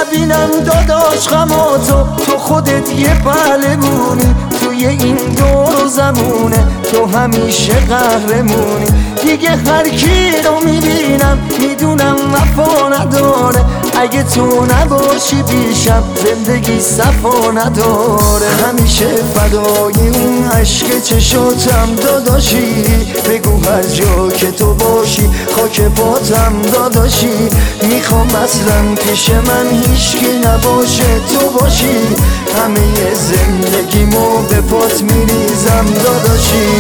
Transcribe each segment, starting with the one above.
ببینم داداش غماتو، تو خودت یه پهلوونی توی این دور و زمونه، تو همیشه قهرمونی. دیگه هر کی رو میبینم میدونم وفا نداره، اگه تو نباشی پیشم زندگی صفا نداره. همیشه فدای اون عشق چشاتم داداشی، بگو هر جا که تو باشی خاک پاتم داداشی. میخوام اصلا پیش من هیچکی نباشه تو باشی، همه زندگیمو به پات میریزم داداشی.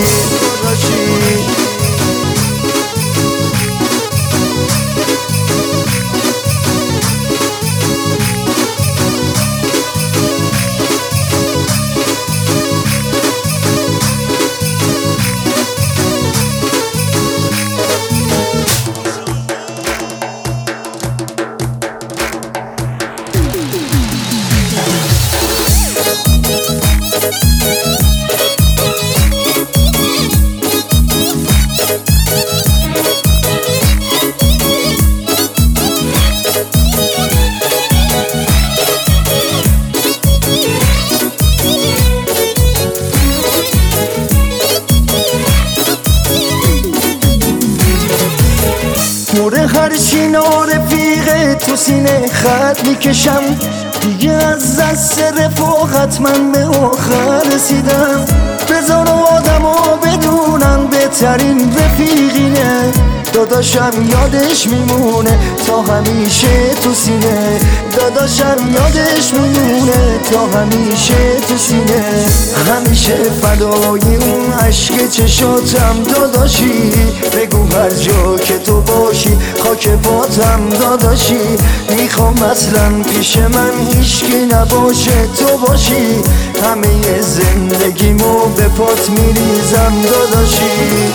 موره هر چینا رفیقه تو سینه خط میکشم، دیگه از دست رفاقت من به آخر رسیدم. بذار آدمو بدونن بهترین رفیقینه، داداشم یادش میمونه تا همیشه تو سینه، داداشم یادش میمونه تا همیشه تو سینه. همیشه فدای اون عشق چشاتم داداشی، بگو هر جا که تو باشی خاک پاتم داداشی. میخوام اصلا پیش من هیچکی نباشه تو باشی، همه زندگیمو به پات میریزم داداشی.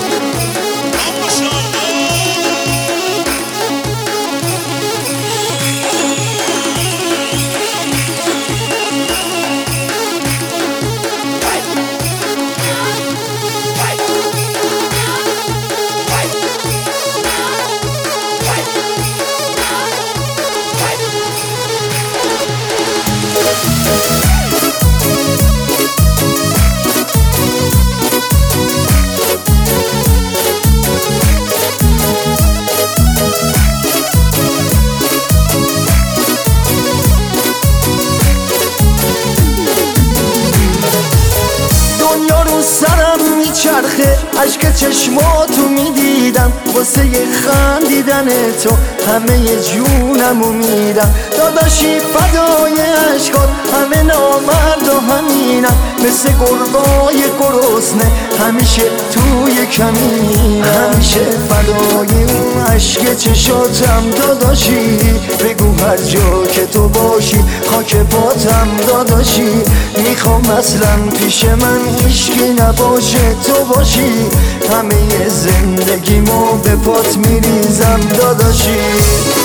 دنیا رو سرم میچرخه، عشق چشماتو میدیدم، واسه خندیدن تو همه جونمو میدم داداشی. فدای عشقات همه نامرد و همینم، مثل گربای گرسنه همیشه توی کمین. همیشه فدای اون عشق چشاتم داداشی، بگو هر جا که تو باشی خاک پاتم داداشی. میخوام اصلا پیش من هیچکی نباشه تو باشی، همه زندگیمو به پات میریزم داداشی.